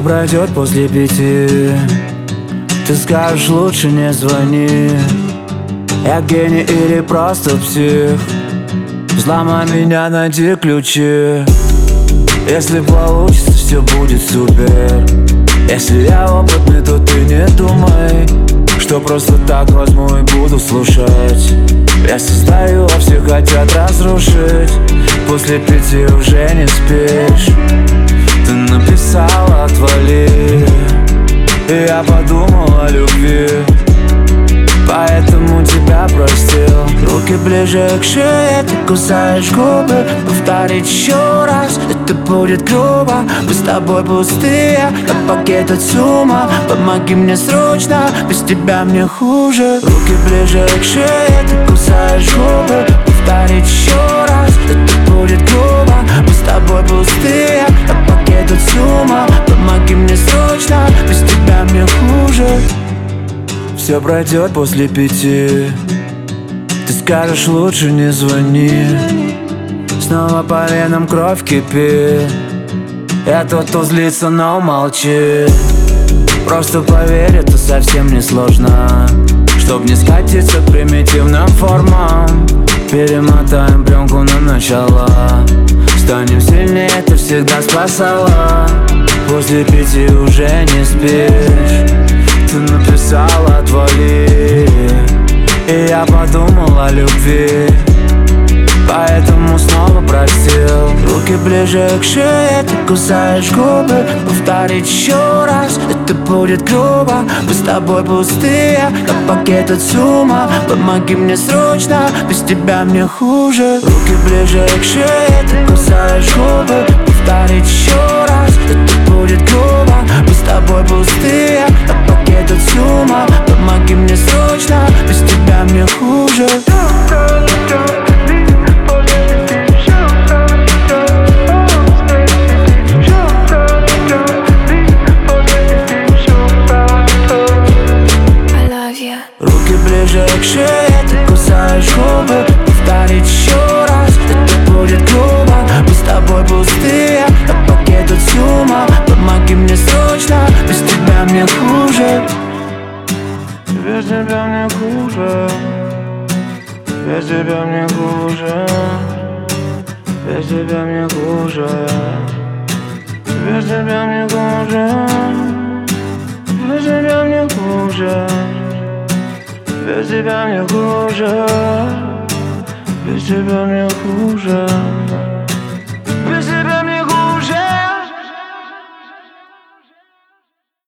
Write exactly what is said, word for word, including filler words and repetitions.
пройдет после пяти. Ты скажешь, лучше не звони. Я гений или просто псих? Взломай меня, найди ключи. Если получится, все будет супер. Если я опытный, то ты не думай, что просто так возьму и буду слушать. Я создаю, а все хотят разрушить. После пяти уже не спишь. Ты написала «отвали», и я подумал о любви, поэтому тебя простил. Руки ближе к шее, ты кусаешь губы. Повторить еще раз, это будет грубо. Мы с тобой пустые, как пакет от СУМа. Помоги мне срочно, без тебя мне хуже. Руки ближе к шее, ты кусаешь губы. Повторить еще раз, это будет грубо. Мы с тобой пустые, как пакет от СУМа. Помоги мне срочно, без тебя мне хуже. Все пройдет после пяти. Ты скажешь, лучше не звони. Снова по венам кровь кипит. Я тот, кто злится, но молчит. Просто поверь, это совсем не сложно. Чтоб не скатиться к примитивным формам, перемотаем пленку на начало. Станем сильнее, это всегда спасало. После пяти уже не спишь. Ты написала «отвали», и я подумал о любви, поэтому снова простил. Руки ближе к шее, ты кусаешь губы. Повторить еще раз, это будет грубо. Мы с тобой пустые, как пакет от СУМа. Помоги мне срочно, без тебя мне хуже. Руки ближе к шее, ты кусаешь губы. Повторить еще раз, это будет грубо. Мы с тобой пустые, как пакет от СУМа. Помоги мне срочно, без тебя мне хуже. Руки ближе к шее, ты кусаешь губы. Повторить еще раз, это будет грубо. Мы с тобой пустые, как пакет от СУМа. Помоги мне срочно, без тебя мне хуже. Без тебя мне хуже. Без тебя мне хуже. Без тебя мне хуже. Без тебя мне хуже. Без тебя мне хуже. Без тебя мне хуже, без тебя мне хуже.